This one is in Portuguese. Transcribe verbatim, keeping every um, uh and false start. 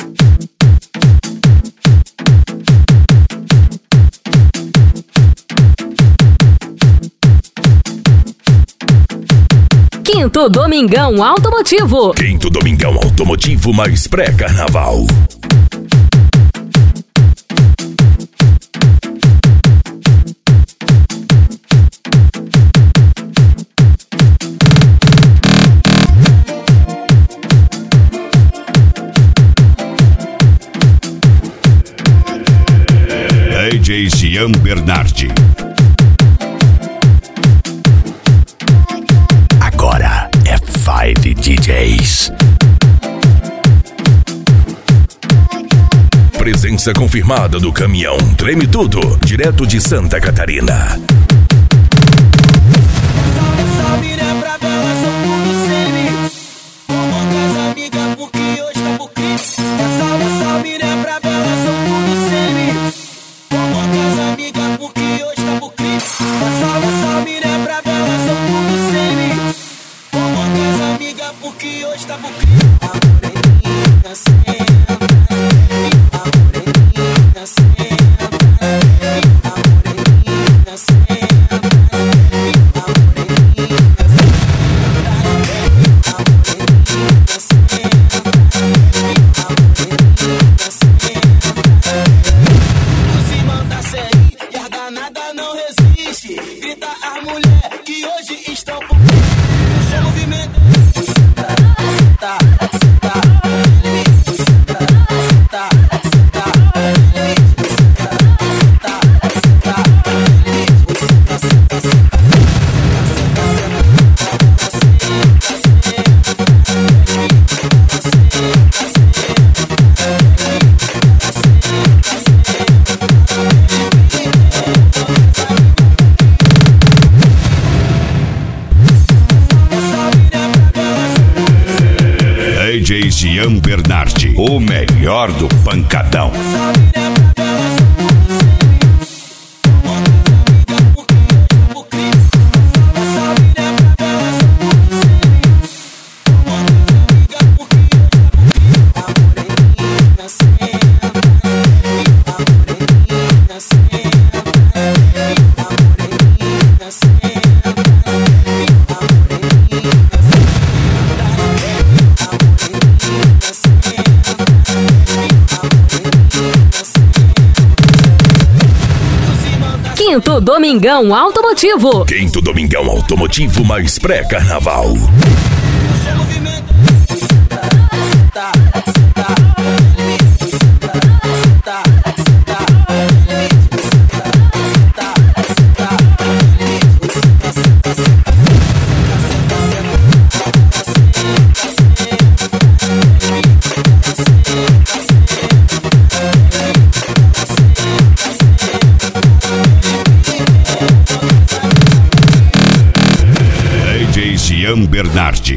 Quinto Domingão Automotivo. Quinto Domingão Automotivo mais pré-carnaval. D J Cian Bernardi. Agora é Five D Js. Presença confirmada do caminhão Treme Tudo, direto de Santa Catarina. D J Cian Bernardi, o melhor do pancadão. Quinto Domingão Automotivo. Quinto Domingão Automotivo mais pré-carnaval. D J Cian Bernardi.